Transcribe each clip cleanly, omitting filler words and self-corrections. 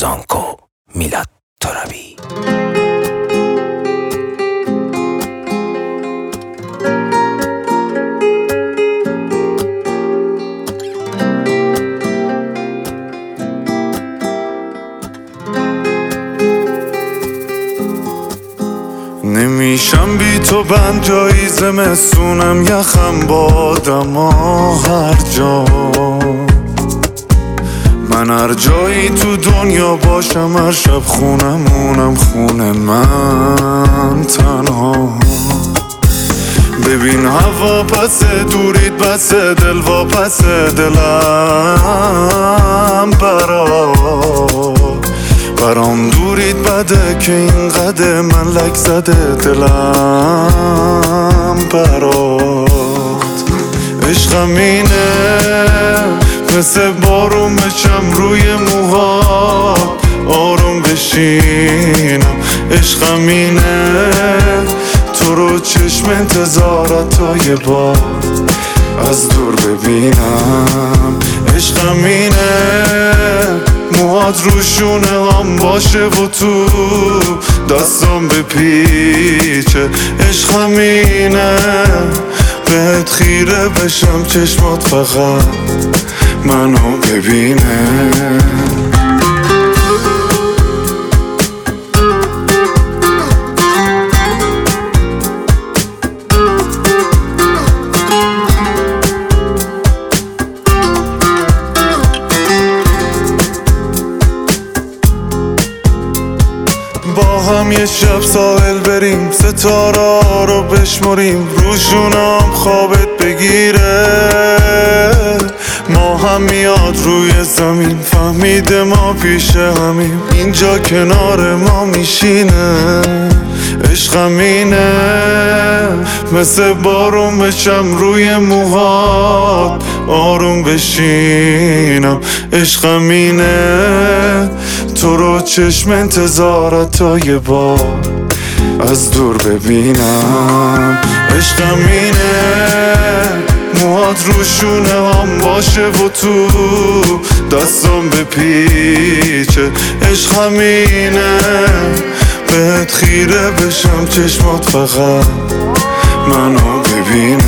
Ozanko Milad Torabi. نمیشم بی تو بند جایی زمستونم یخم بادم هر جا من هر جایی تو دنیا باشم هر شب خونمونم خونه من تنها ببین هوا پس دورید بس دل و پس دلم برام دورید بده که اینقدر من لک زده دلم برات عشقم اینه مثل بارون بچم روی موهات آروم بشینم عشقم اینه تو رو چشم انتظارت تا یه بار از دور ببینم عشقم اینه موهات روشونه هم باشه و تو دستم بپیچه عشقم اینه بهت خیره بشم چشمات فقط منو ببینه با هم یه شب ساحل بریم ستاره رو بشمریم روشونم خوابت بگیره ما هم میاد روی زمین فهمیده ما پیش همیم اینجا کنار ما میشینه عشقم اینه مثل بارون بچم روی موهات آروم بشینم عشقم اینه تو رو چشم انتظارت تا یه بار از دور ببینم عشقم اینه موهات روشونه هم باشه و تو دستم بپیچه عشقم اینه بهت خیره بشم چشمات فقط منو ببینه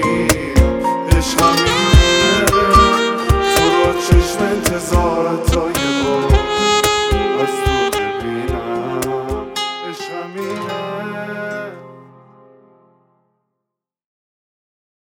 انتظارت